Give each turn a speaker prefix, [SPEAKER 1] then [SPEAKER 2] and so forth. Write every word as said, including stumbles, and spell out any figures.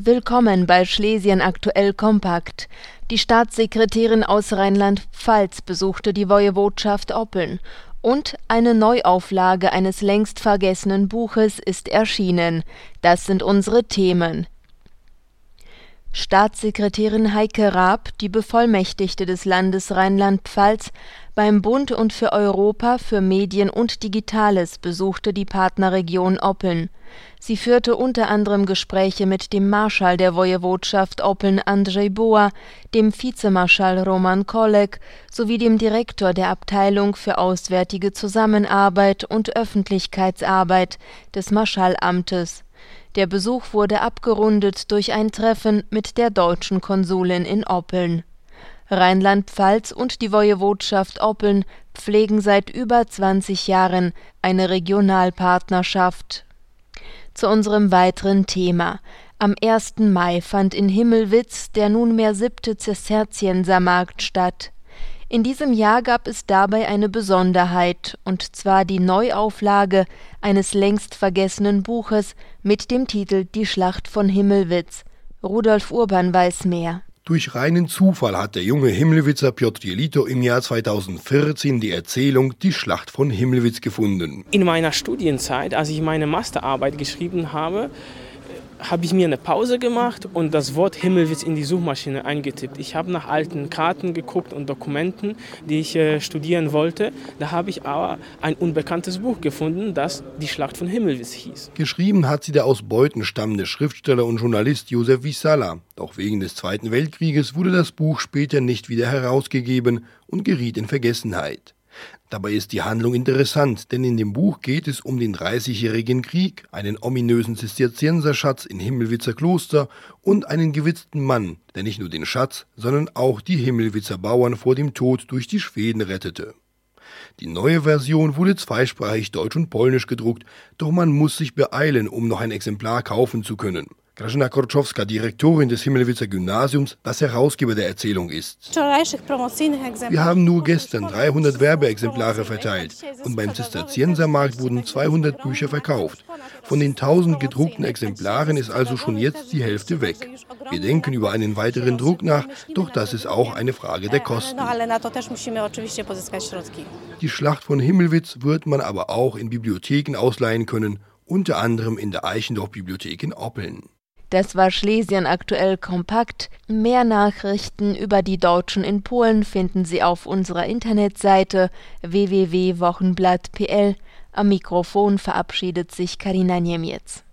[SPEAKER 1] Willkommen bei Schlesien aktuell kompakt. Die Staatssekretärin aus Rheinland-Pfalz besuchte die Woiwodschaft Oppeln und eine Neuauflage eines längst vergessenen Buches ist erschienen. Das sind unsere Themen. Staatssekretärin Heike Raab, die Bevollmächtigte des Landes Rheinland-Pfalz, beim Bund und für Europa für Medien und Digitales besuchte die Partnerregion Oppeln. Sie führte unter anderem Gespräche mit dem Marschall der Woiwodschaft Oppeln Andrzej Boa, dem Vizemarschall Roman Kolek sowie dem Direktor der Abteilung für Auswärtige Zusammenarbeit und Öffentlichkeitsarbeit des Marschalamtes. Der Besuch wurde abgerundet durch ein Treffen mit der deutschen Konsulin in Oppeln. Rheinland-Pfalz und die Woiwodschaft Oppeln pflegen seit über zwanzig Jahren eine Regionalpartnerschaft. Zu unserem weiteren Thema. Am ersten Mai fand in Himmelwitz der nunmehr siebte Zisterziensermarkt statt. In diesem Jahr gab es dabei eine Besonderheit, und zwar die Neuauflage eines längst vergessenen Buches mit dem Titel Die Schlacht von Himmelwitz. Rudolf Urban weiß mehr.
[SPEAKER 2] Durch reinen Zufall hat der junge Himmelwitzer Piotr Jelito im Jahr zweitausendvierzehn die Erzählung Die Schlacht von Himmelwitz gefunden.
[SPEAKER 3] In meiner Studienzeit, als ich meine Masterarbeit geschrieben habe, habe ich mir eine Pause gemacht und das Wort Himmelwitz in die Suchmaschine eingetippt. Ich habe nach alten Karten geguckt und Dokumenten, die ich äh, studieren wollte. Da habe ich aber ein unbekanntes Buch gefunden, das Die Schlacht von Himmelwitz hieß.
[SPEAKER 2] Geschrieben hat sie der aus Beuthen stammende Schriftsteller und Journalist Josef Wissala. Doch wegen des Zweiten Weltkrieges wurde das Buch später nicht wieder herausgegeben und geriet in Vergessenheit. Dabei ist die Handlung interessant, denn in dem Buch geht es um den Dreißigjährigen Krieg, einen ominösen Zisterzienserschatz in Himmelwitzer Kloster und einen gewitzten Mann, der nicht nur den Schatz, sondern auch die Himmelwitzer Bauern vor dem Tod durch die Schweden rettete. Die neue Version wurde zweisprachig deutsch und polnisch gedruckt, doch man muss sich beeilen, um noch ein Exemplar kaufen zu können. Grażyna Korczowska, Direktorin des Himmelwitzer Gymnasiums, das Herausgeber der Erzählung ist. Wir haben nur gestern dreihundert Werbeexemplare verteilt und beim Zisterziensermarkt wurden zweihundert Bücher verkauft. Von den tausend gedruckten Exemplaren ist also schon jetzt die Hälfte weg. Wir denken über einen weiteren Druck nach, doch das ist auch eine Frage der Kosten. Die Schlacht von Himmelwitz wird man aber auch in Bibliotheken ausleihen können, unter anderem in der Eichendorff-Bibliothek in Oppeln.
[SPEAKER 1] Das war Schlesien aktuell kompakt. Mehr Nachrichten über die Deutschen in Polen finden Sie auf unserer Internetseite w w w punkt wochenblatt punkt p l. Am Mikrofon verabschiedet sich Karina Niemiec.